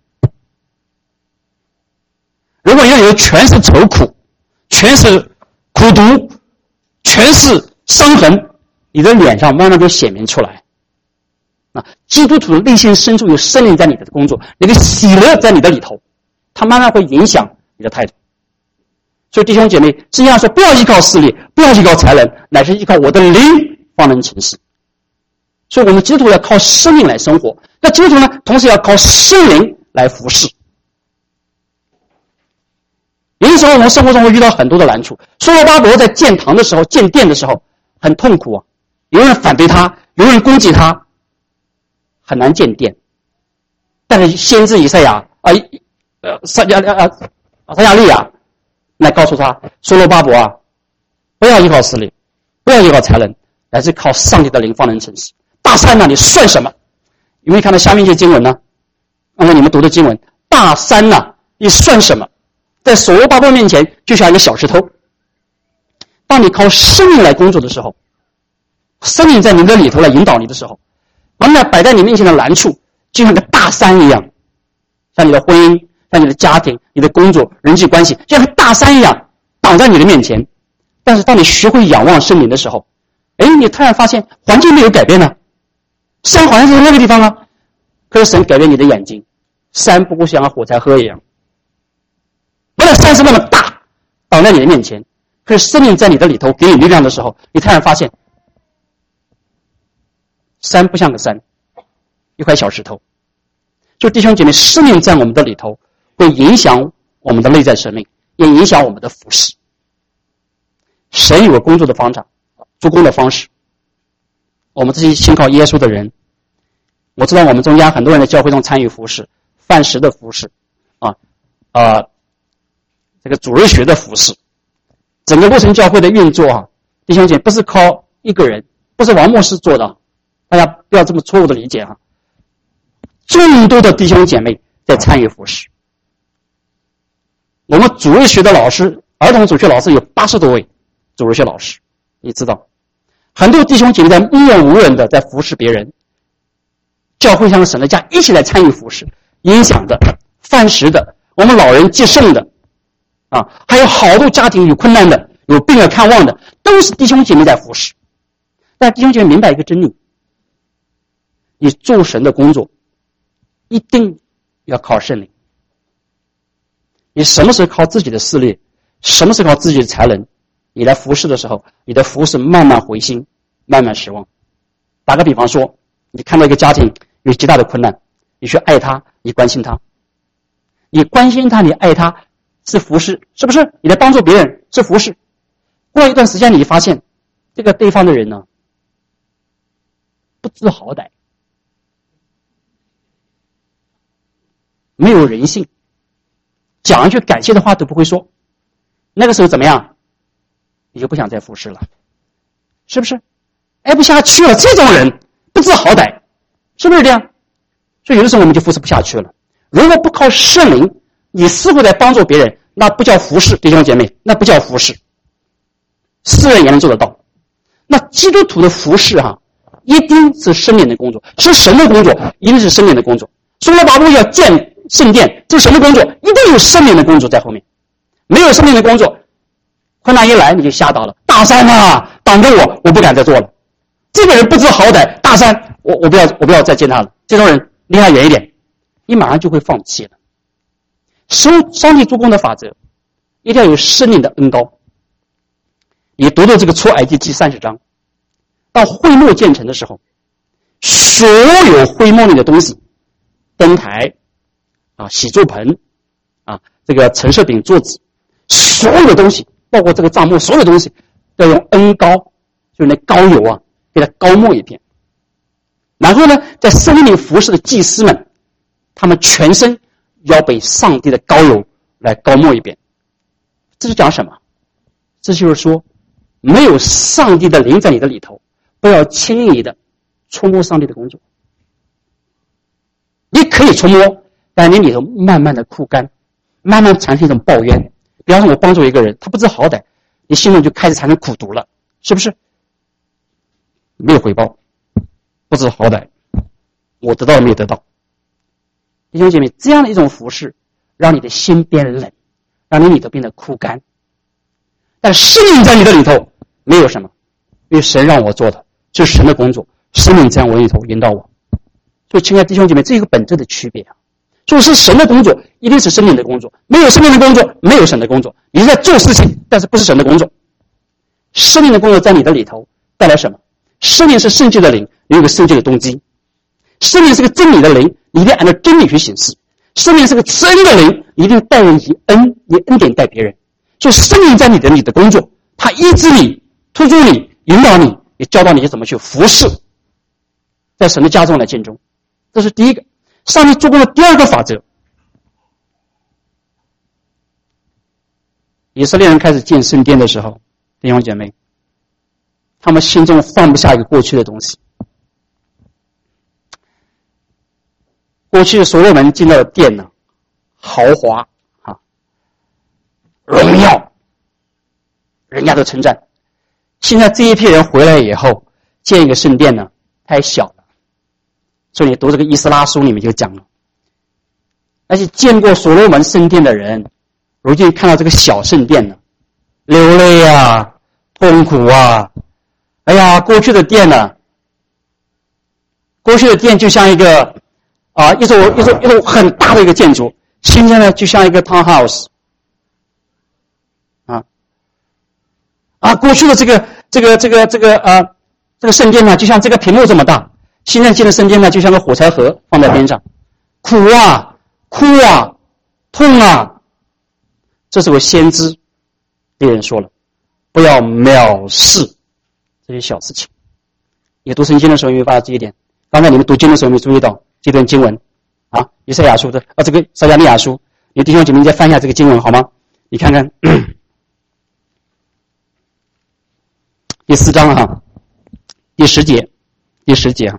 如果你的里头全是愁苦，全是苦毒，全是伤痕，你的脸上慢慢就显明出来。啊，基督徒的内心深处有圣灵在你的工作，那个喜乐在你的里头，它慢慢会影响你的态度。所以弟兄姐妹，实际上说不要依靠势力，不要依靠才能，乃是依靠我的灵方能成事。所以我们基督徒要靠生命来生活，那基督徒呢，同时要靠圣灵来服侍。有的时候我们生活中会遇到很多的难处。所罗巴伯在建堂的时候，建殿的时候很痛苦啊，有人反对他，有人攻击他，很难建殿。但是先知以赛亚啊，呃，撒亚啊啊撒亚利亚来告诉他，所罗巴伯啊，不要依靠势力，不要依靠才能，乃是靠上帝的灵方能成事。大山哪、啊、你算什么？有没有看到下面一些经文呢？按照你们读的经文，大山哪、啊、你算什么？在所罗巴伯面前就像一个小石头。当你靠生命来工作的时候，生命在你的里头来引导你的时候，往往摆在你面前的难处就像个大山一样，像你的婚姻，像你的家庭，你的工作，人际关系，就像个大山一样挡在你的面前。但是当你学会仰望圣灵的时候，哎，你突然发现环境没有改变呢，山好像是在那个地方啊，可是神改变你的眼睛，山不过像火柴盒一样，原来山是那么大挡在你的面前，可是生命在你的里头给你力量的时候，你突然发现山不像个山，一块小石头。就弟兄姐妹，生命在我们的里头会影响我们的内在生命，也影响我们的服事。神有个工作的方法，做工的方式。我们这些信靠耶稣的人，我知道我们中间很多人在教会中参与服事，饭食的服事啊啊、呃，这个主日学的服事，整个洛城教会的运作啊，弟兄姐妹不是靠一个人，不是王牧师做的，大家不要这么错误的理解啊。众多的弟兄姐妹在参与服事。我们主日学的老师，儿童主学老师有八十多位主日学老师，你知道，很多弟兄姐妹在默默无闻的在服侍别人，教会上的神的家一起来参与服侍，影响的、饭食的，我们老人接圣的，啊，还有好多家庭有困难的、有病要看望的，都是弟兄姐妹在服侍。但弟兄姐妹明白一个真理，你做神的工作一定要靠圣灵。你什么时候靠自己的势力，什么时候靠自己的才能，你来服侍的时候，你的服侍慢慢回心，慢慢失望。打个比方说，你看到一个家庭有极大的困难，你去爱他，你关心他，你关心他，你爱他，是服侍，是不是？你来帮助别人是服侍。过一段时间，你发现这个对方的人呢，不知好歹，没有人性，讲一句感谢的话都不会说。那个时候怎么样？你就不想再服侍了，是不是？爱不下去了，这种人不知好歹，是不是这样？所以有的时候我们就服侍不下去了。如果不靠圣灵，你似乎在帮助别人，那不叫服侍，弟兄姐妹，那不叫服侍。世人也能做得到。那基督徒的服侍哈、啊，一定是圣灵的工作，是神的工作，一定是圣灵的工作。所罗巴伯要建圣殿，这是神的工作，一定有圣灵的工作在后面。没有圣灵的工作，困难一来你就吓到了，大山啊，挡着我，我不敢再做了。这个人不知好歹，大山，我我不要，我不要再见他了。这种人离他远一点，你马上就会放弃了。上上帝做工的法则，一定要有圣灵的恩膏。你读到这个出埃及记三十章，到会幕建成的时候，所有会幕里的东西，灯台啊、洗漱盆啊、这个陈设饼、桌子，所有的东西，包括这个帐幕，所有的东西都要用恩膏，就是那膏油啊，给它膏抹一遍。然后呢，在森林里服侍的祭司们，他们全身要被上帝的膏油来膏抹一遍。 这是讲什么？这就是说，没有上帝的灵在你的里头，不要轻易的触摸上帝的工作。你可以触摸，但你里头慢慢的枯干，慢慢产生一种抱怨。比方说我帮助一个人，他不知好歹，你心中就开始产生苦毒了，是不是？没有回报，不知好歹，我得到了没有得到。弟兄姐妹，这样的一种服侍，让你的心变冷，让你里头变得枯干。但生命在你的里头没有什么，因为神让我做的，这是神的工作，生命在我里头引导我。所以亲爱的弟兄姐妹，这是一个本质的区别啊。所以是神的工作，一定是生命的工作，没有生命的工作，没有神的工作。你是在做事情，但是不是神的工作。生命的工作在你的里头带来什么？生命是圣洁的灵，你有个圣洁的动机。生命是个真理的灵，你一定按照真理去行事。生命是个慈恩的灵，你一定待人以恩，以恩典待别人。所以生命在你的你的工作，它医治你，突出你，引导你，也教导你怎么去服侍，在神的家中来建中。这是第一个，上帝做工的第二个法则。以色列人开始建圣殿的时候，弟兄姐妹，他们心中放不下一个过去的东西。过去所罗门进到的殿呢，豪华啊，荣耀，人家都称赞。现在这一批人回来以后，建一个圣殿呢，太小了。所以你读这个以斯拉书里面就讲了，而且见过所罗门圣殿的人，如今看到这个小圣殿呢，流泪啊，痛苦啊。哎呀，过去的殿呢，过去的殿就像一个啊，一座一座一座很大的一个建筑，现在呢就像一个 townhouse 啊啊，过去的这个这个这个这个呃这个圣殿呢，就像这个屏幕这么大。现在建的圣殿呢，就像个火柴盒放在边上，苦啊，哭啊，痛啊。这是个先知对人说了，不要藐视这些小事情。你读圣经的时候有没有发现这一点？刚才你们读经的时候有没有注意到这段经文啊？以赛亚书的啊，这个撒迦利亚书，你弟兄姐妹再翻一下这个经文好吗？你看看第四章哈，第十节，第十节啊。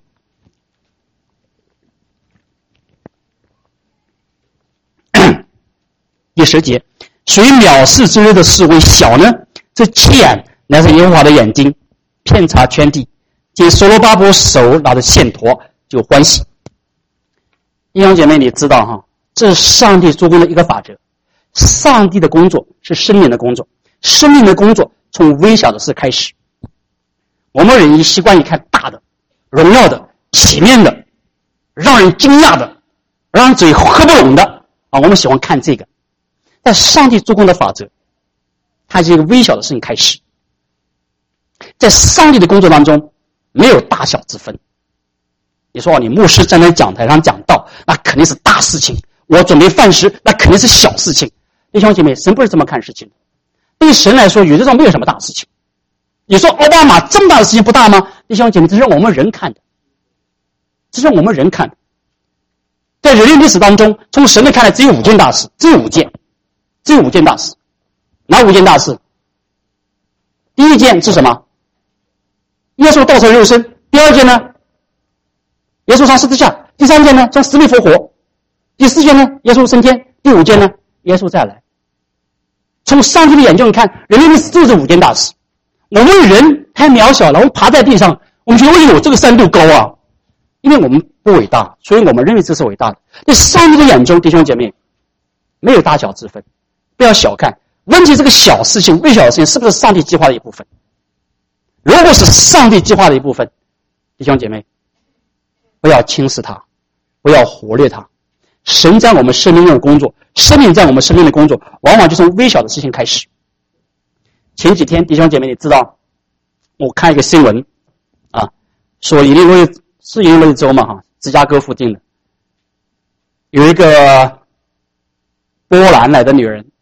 第十节，属于藐视之日的事为小呢？这气眼乃是耶和华的眼睛，遍察全地。见所罗巴伯手拿着线砣，就欢喜。弟兄姐妹，你知道哈，这是上帝做工的一个法则。上帝的工作是生命的工作，生命的工作从微小的事开始。我们人一习惯于看大的、荣耀的、体面的、让人惊讶的、让人嘴合不拢的啊，我们喜欢看这个。但上帝做工的法则，它是一个微小的事情开始。在上帝的工作当中，没有大小之分。你说你牧师站在讲台上讲道，那肯定是大事情；我准备饭食，那肯定是小事情。弟兄姐妹，神不是这么看事情的。对神来说，宇宙上没有什么大事情。你说奥巴马这么大的事情不大吗？弟兄姐妹，这是我们人看的，这是我们人看的。在人类历史当中，从神的看来，只有五件大事，只有五件。这五件大事，哪五件大事？第一件是什么？耶稣道成肉身。第二件呢？耶稣上十字架。第三件呢？从死里复活。第四件呢？耶稣升天。第五件呢？耶稣再来。从上帝的眼中看，人类历史就是五件大事。我们人太渺小了，我们爬在地上，我们觉得为什么这个山度高啊？因为我们不伟大，所以我们认为这是伟大的。在上帝的眼中，弟兄姐妹，没有大小之分。不要小看问题，这个小事情、微小的事情是不是上帝计划的一部分？如果是上帝计划的一部分，弟兄姐妹，不要轻视它，不要忽略它。神在我们生命中的工作，生命在我们生命的工作，往往就从微小的事情开始。前几天，弟兄姐妹，你知道，我看一个新闻啊，说伊利诺是伊利诺州嘛哈，芝加哥附近的有一个波兰来的女人。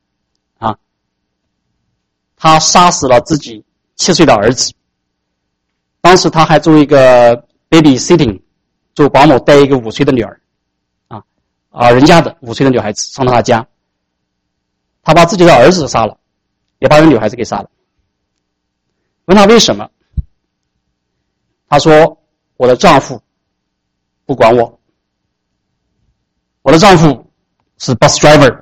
他杀死了自己七岁的儿子，当时他还做一个 baby sitting， 做保姆带一个五岁的女儿，啊啊，人家的五岁的女孩子上到他家，他把自己的儿子杀了， 也把人女孩子给杀了。问他为什么？他说我的丈夫不管我，我的丈夫是 bus driver，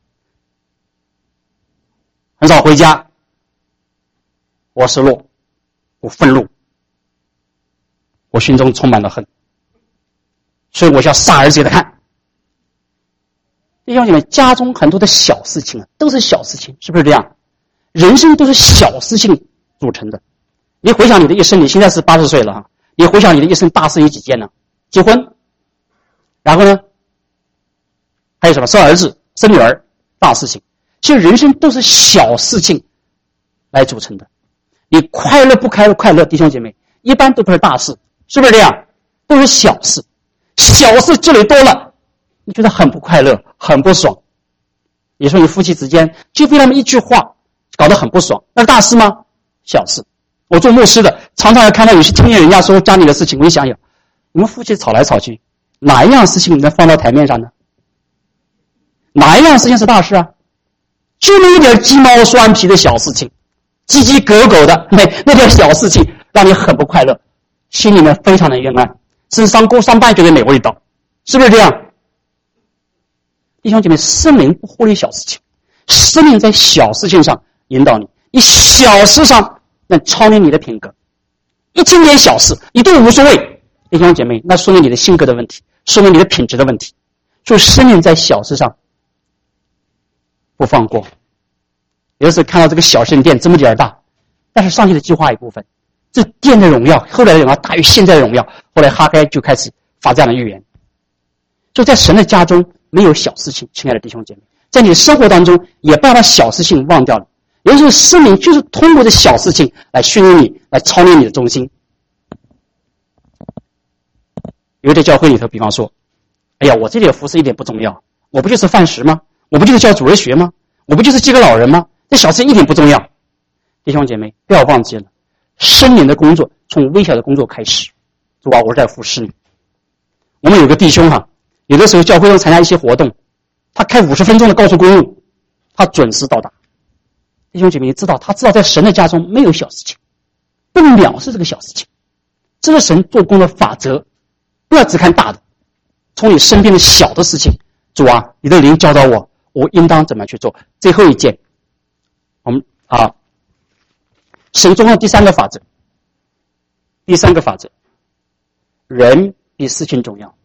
很少回家，我失落，我愤怒，我心中充满了恨，所以我想杀而且的看。弟兄姐妹，家中很多的小事情啊，都是小事情，是不是这样？人生都是小事情组成的。你回想你的一生，你现在是八十岁了哈，你回想你的一生大事有几件呢？结婚，然后呢，还有什么？生儿子、生女儿，大事情。其实人生都是小事情来组成的。你快乐不快乐？快乐，弟兄姐妹，一般都不是大事，是不是这样？都是小事，小事积累多了，你觉得很不快乐，很不爽。你说你夫妻之间就为那么一句话搞得很不爽，那是大事吗？小事。我做牧师的，常常要看到有些听见人家说家里的事情，我一想想，你们夫妻吵来吵去，哪一样事情能放到台面上呢？哪一样事情是大事啊？就那一点鸡毛蒜皮的小事情，鸡鸡狗狗的那那点小事情，让你很不快乐，心里面非常的冤暗，甚至上锅上班觉得没味道，是不是这样？弟兄姐妹，生命不忽略小事情，生命在小事情上引导你，你小事上能超越你的品格，一丁点小事你都无所谓，弟兄姐妹，那说明你的性格的问题，说明你的品质的问题。所以生命在小事上不放过。有的时候看到这个小圣殿这么点儿大，但是上帝的计划一部分，这殿的荣耀，后来的荣耀大于现在的荣耀。后来哈该就开始发这样的预言。就在神的家中没有小事情，亲爱的弟兄姐妹，在你的生活当中也不要把小事情忘掉了。有的时候生命就是通过这小事情来训练你，来操练你的中心。有的教会里头，比方说，哎呀，我这里的服侍一点不重要，我不就是饭食吗？我不就是教主日学吗？我不就是接个老人吗？这小事一点不重要。弟兄姐妹，不要忘记了，生命的工作从微小的工作开始。主啊，我是在服侍你。我们有个弟兄哈，有的时候教会中参加一些活动，他开五十分钟的高速公路，他准时到达。弟兄姐妹，你知道，他知道在神的家中没有小事情，不藐视这个小事情，这是神做工的法则。不要只看大的，从你身边的小的事情，主啊，你的灵教导我，我应当怎么去做。最后一件，我们啊，神中的第三个法则，第三个法则，人比事情重要，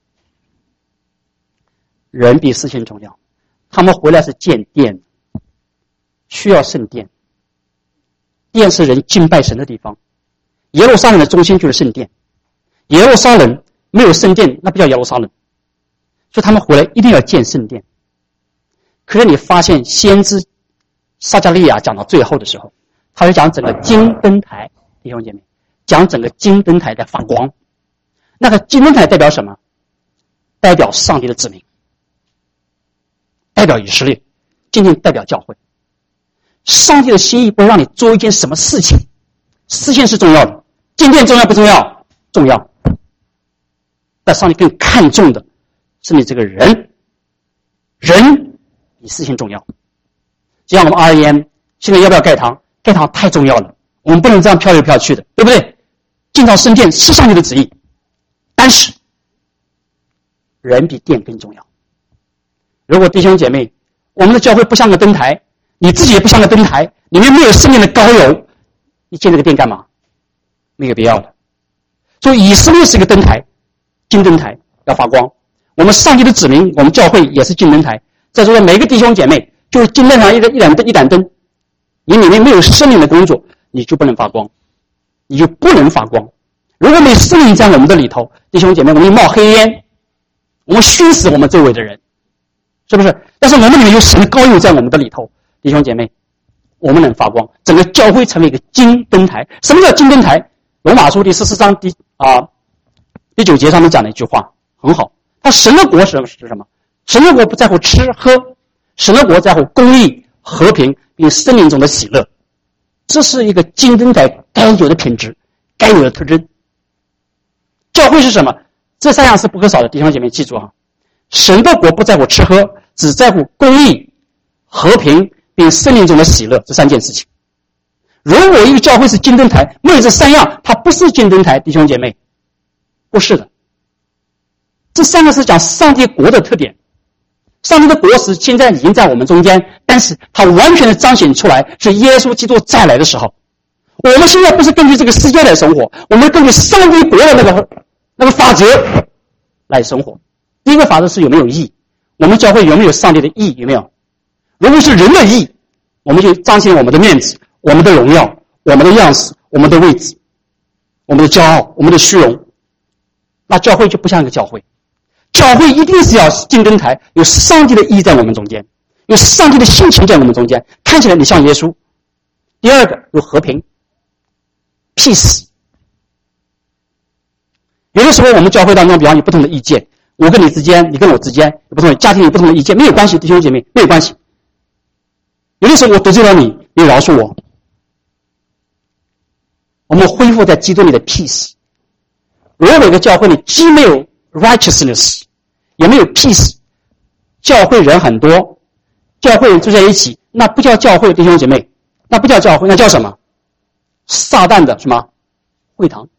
人比事情重要。他们回来是建殿，需要圣殿，殿是人敬拜神的地方，耶路撒冷的中心就是圣殿，耶路撒冷没有圣殿，那不叫耶路撒冷，所以他们回来一定要建圣殿。可是你发现先知撒迦利亚讲到最后的时候，他是讲整个金灯台，弟兄姐妹，讲整个金灯台在发光。那个金灯台代表什么？代表上帝的子民，代表以色列，仅仅代表教会。上帝的心意不是让你做一件什么事情，事情是重要的，建殿重要不重要？重要。但上帝更看重的是你这个人，人比事情重要。就像我们 R E M 现在要不要盖堂？盖堂太重要了，我们不能这样飘来飘去的，对不对？建造圣殿是上帝的旨意，但是人比殿更重要。如果弟兄姐妹，我们的教会不像个灯台，你自己也不像个灯台，里面没有圣殿的膏油，你建这个殿干嘛？没有必要的。所以以色列是一个灯台，金灯台要发光。我们上帝的子民，我们教会也是金灯台。在座的每个弟兄姐妹，就是金灯台一个一盏灯一盏灯，你里面没有圣灵的工作，你就不能发光，你就不能发光。如果没有圣灵在我们的里头，弟兄姐妹，我们冒黑烟，我们熏死我们周围的人，是不是？但是我们里面有神的膏油在我们的里头，弟兄姐妹，我们能发光，整个教会成为一个金灯台。什么叫金灯台？罗马书第十四章第啊第九节上面讲了一句话很好，他神的国是什么？神的国不在乎吃喝，神的国在乎公义、和平并生命中的喜乐。这是一个金灯台该有的品质，该有的特征。教会是什么？这三样是不可少的，弟兄姐妹记住啊！神的国不在乎吃喝，只在乎公义、和平并生命中的喜乐，这三件事情。如果一个教会是金灯台，没有这三样，它不是金灯台，弟兄姐妹，不是的。这三个是讲上帝国的特点。上帝的国是现在已经在我们中间，但是它完全的彰显出来是耶稣基督再来的时候。我们现在不是根据这个世界来生活，我们根据上帝国的那个那个法则来生活。第一个法则是有没有义，我们教会有没有上帝的义，有没有？如果是人的义，我们就彰显我们的面子，我们的荣耀，我们的样式，我们的位置，我们的骄傲，我们的虚荣，那教会就不像一个教会。教会一定是要金灯台，有上帝的义在我们中间，有上帝的性情在我们中间，看起来你像耶稣。第二个有和平 peace。 有的时候我们教会当中比方有不同的意见，我跟你之间，你跟我之间有不同的家庭，有不同的意见，没有关系，弟兄姐妹，没有关系。有的时候我得罪了你，你饶恕我，我们恢复在基督里的 peace。 如果一个教会里既没有 righteousness 也没有 peace， 教会人很多，教会人住在一起，那不叫教会，弟兄姐妹，那不叫教会，那叫什么？撒旦的什么会堂。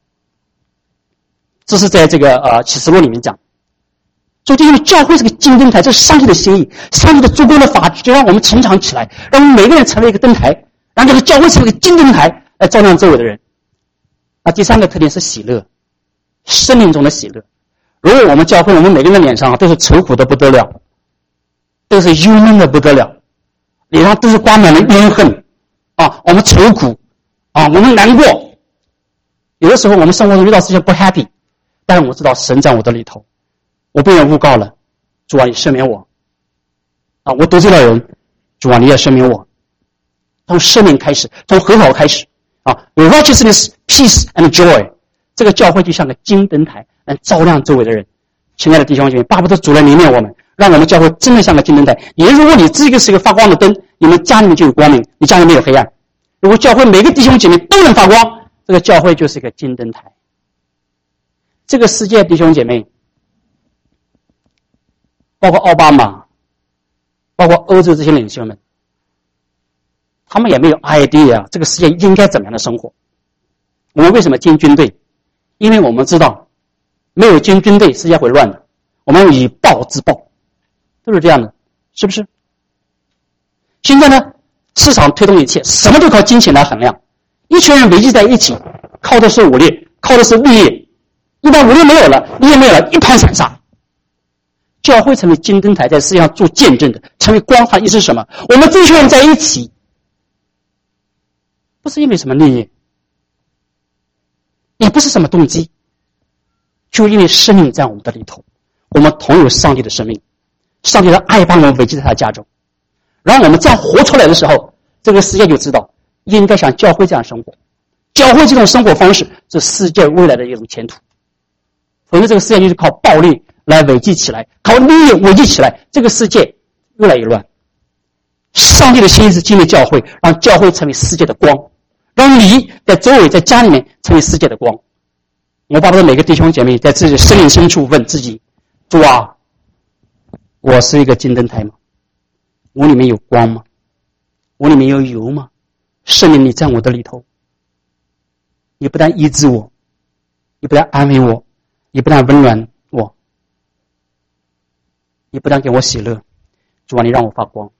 这是在这个呃启示录里面讲。所以就因为教会是个金灯台，这是上帝的心意，上帝的主观的法就让我们成长起来，让我们每个人成为一个灯台，让这个教会成为一个金灯台来照亮周围的人。那第三个特点是喜乐，生命中的喜乐。如果我们教会我们每个人的脸上都是愁苦的不得了，都是忧闷的不得了，脸上都是挂满了怨恨啊，我们愁苦啊，我们难过。有的时候我们生活中遇到事情不 happy， 但是我知道神在我的里头，我被人诬告了，主啊你赦免我啊，我得罪了人，主啊你也赦免我。从赦免开始，从和好开始啊，有 righteousness peace and joy， 这个教会就像个金灯台，能照亮周围的人。亲爱的弟兄姐妹，巴不得主来怜悯我们，让我们教会真的像个金灯台。也如果你这个是一个发光的灯，你们家里面就有光明，你家里面有黑暗。如果教会每个弟兄姐妹都能发光，这个教会就是一个金灯台。这个世界弟兄姐妹，包括奥巴马，包括欧洲这些领袖们，他们也没有 idea 这个世界应该怎么样的生活。我们为什么进军队？因为我们知道没有进军队世界会乱的，我们以暴制暴，都是这样的，是不是？现在呢，市场推动一切，什么都靠金钱来衡量，一群人围集在一起，靠的是武力，靠的是利益，一旦武力没有了，利益没有了，一盘散沙。教会成为金灯台，在世界上做见证的，成为光，它意思是什么？我们这群人在一起，不是因为什么利益，也不是什么动机，就因为生命在我们的里头，我们同有上帝的生命，上帝的爱把我们围集在他的家中。然后我们这样活出来的时候，这个世界就知道应该像教会这样生活。教会这种生活方式是世界未来的一种前途。否则这个世界就是靠暴力来维系起来，靠利益维系起来，这个世界越来越乱。上帝的心意是建立教会，让教会成为世界的光，让你在周围在家里面成为世界的光。我巴不得每个弟兄姐妹在自己生命深处问自己，主啊，我是一个金灯台吗？我里面有光吗？我里面有油吗？圣灵你在我的里头，你不但医治我，你不但安慰我，你不但温暖我，你不但给我喜乐，主啊你让我发光。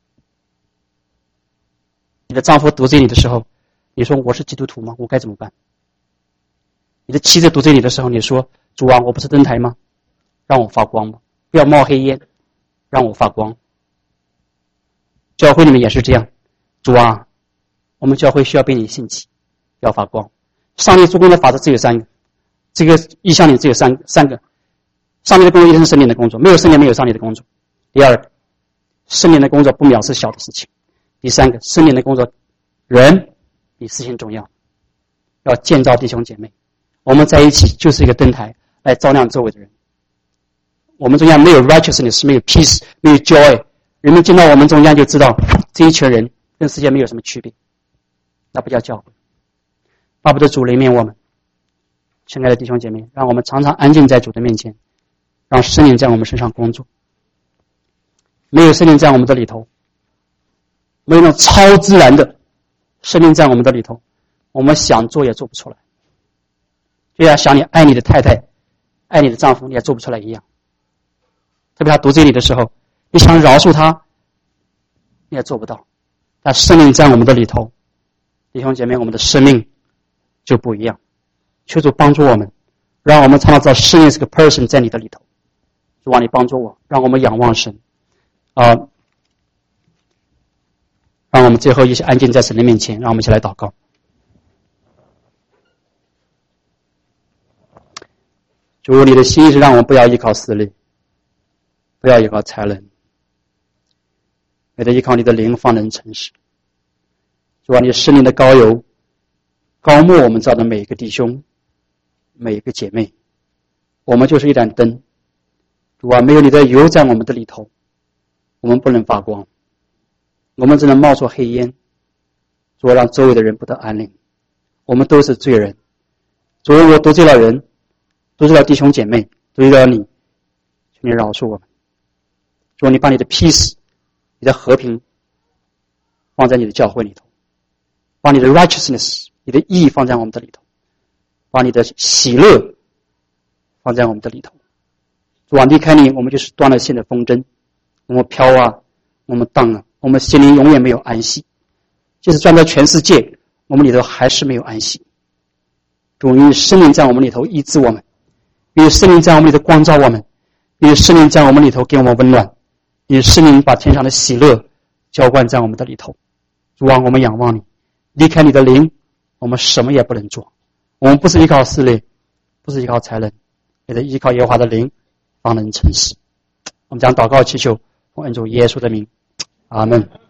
你的丈夫得罪你的时候，你说我是基督徒吗？我该怎么办？你的妻子得罪你的时候，你说主啊我不是灯台吗？让我发光吧，不要冒黑烟，让我发光。教会里面也是这样，主啊我们教会需要被你兴起，要发光。上帝做工的法则只有三个，这个意象里只有三三个。上帝的工作一定是圣灵的工作，没有圣灵没有上帝的工作。第二个，圣灵的工作不藐视小的事情。第三个，圣灵的工作人比事情重要，要建造弟兄姐妹，我们在一起就是一个灯台来照亮周围的人。我们中间没有 righteousness， 没有 peace， 没有 joy， 人们进到我们中间就知道这一群人跟世界没有什么区别，那不叫教会。巴不得主怜悯我们，亲爱的弟兄姐妹，让我们常常安静在主的面前，让圣灵在我们身上工作。没有圣灵在我们的里头， 没有那种超自然的圣灵在我们的里头，我们想做也做不出来。就像想你爱你的太太，爱你的丈夫，你也做不出来一样。特别他毒罪你的时候，你想饶恕他，你也做不到。但圣灵在我们的里头，弟兄姐妹，我们的生命就不一样。求主帮助我们，让我们常常知道圣灵是个 person 在你的里头。主啊，你帮助我，让我们仰望神啊、呃！让我们最后一起安静在神的面前，让我们一起来祷告。主，你的心意是让我们不要依靠势力，不要依靠才能，也得依靠你的灵方能诚实。主啊，你圣灵的膏油膏抹我们造的每一个弟兄，每一个姐妹，我们就是一盏灯。主啊，没有你的油在我们的里头，我们不能发光，我们只能冒出黑烟。主啊，让周围的人不得安宁。我们都是罪人，主啊，我得罪了人，得罪了弟兄姐妹，得罪了你，求你饶恕我们。主啊，你把你的 peace， 你的和平放在你的教会里头，把你的 righteousness， 你的义放在我们的里头，把你的喜乐放在我们的里头。主啊，离开你，我们就是断了线的风筝，我们飘啊，我们荡啊，我们心灵永远没有安息。即使转到全世界，我们里头还是没有安息。主，因为圣灵在我们里头医治我们，因为圣灵在我们里头光照我们，因为圣灵在我们里头给我们温暖，因为圣灵把天上的喜乐浇灌在我们的里头。主啊，我们仰望你，离开你的灵，我们什么也不能做。我们不是依靠势力，不是依靠才能，也得依靠耶和华的灵方能成事。我们将祷告祈求，奉恩主耶稣的名，阿们。